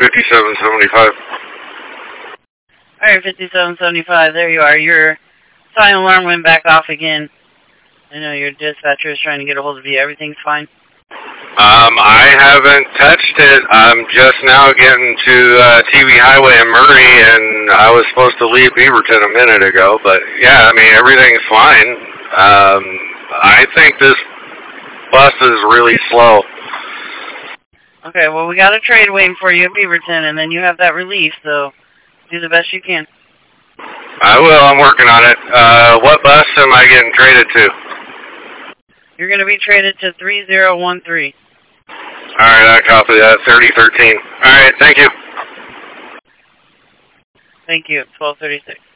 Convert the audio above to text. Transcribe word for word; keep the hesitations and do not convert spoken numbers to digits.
fifty-seven seventy-five. Alright, fifty-seven seventy-five, there you are. Your silent alarm went back off again. I know your dispatcher is trying to get a hold of you. Everything's fine? Um, I haven't touched it. I'm just now getting to uh, T V Highway in Murray, and I was supposed to leave Beaverton a minute ago. But, yeah, I mean, everything's fine. Um, I think this bus is really slow. Okay, well, we got a trade waiting for you at Beaverton, and then you have that release, so do the best you can. I will. I'm working on it. Uh, what bus am I getting traded to? You're going to be traded to three zero one three. All right, I copy that. thirty thirteen. All right, thank you. Thank you. twelve thirty-six.